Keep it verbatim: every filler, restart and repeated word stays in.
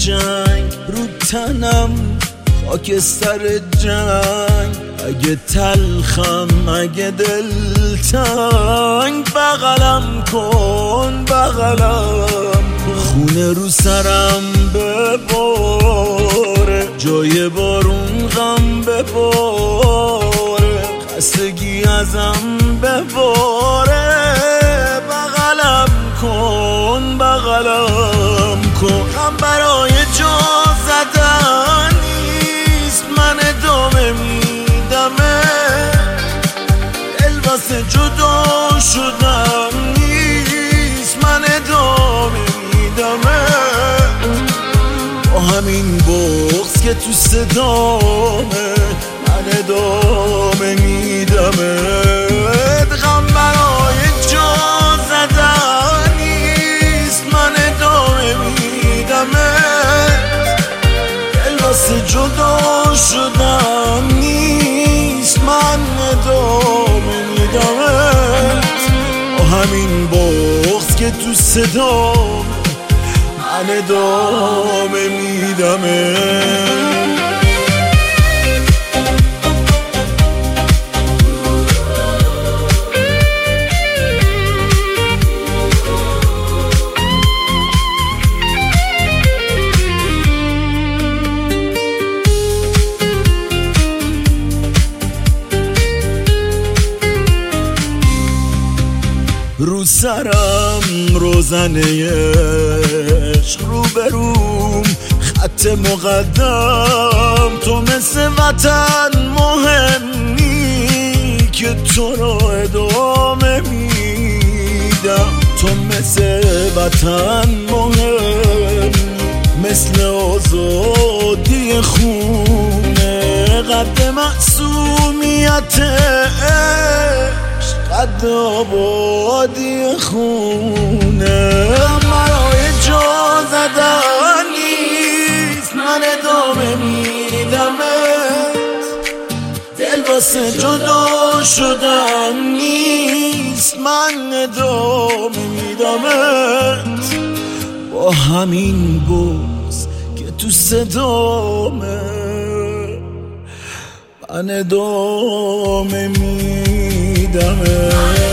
جنگ رو تنم خاکستر جنگ، اگه تلخم اگه دلتنگ بغلم کن بغلم کن، خونه رو سرم بباره، جای بارون غم بباره، خستگی ازم بباره، بغلم کن بغلم کن. هم برای جا زدن نیست، من ادامه میدمه، دل واسه جدا شدن نیست، من ادامه میدمه، با همین بغض که تو صدامه من ادامه میدمه. غم برای جا زدن نیست، من ادامه میدمه، دل واسه جدا شدن نیست، من ادامه میدمه، با همین بغض که تو صدام من ادامه میدمه. رو سرم روزنه عشق، رو بروم خط مقدم، تو مثل وطن مهمی که تو را ادامه میدم، تو مثل وطن مهم، مثل آزادی خونه، قد معصومیت قد آبادی خونه. برای جا زدن نیست، من ادامه میدمت، دل واسه جدا شدن نیست، من ادامه میدمت، با همین بغض که تو صدامه من ادامه میدمه.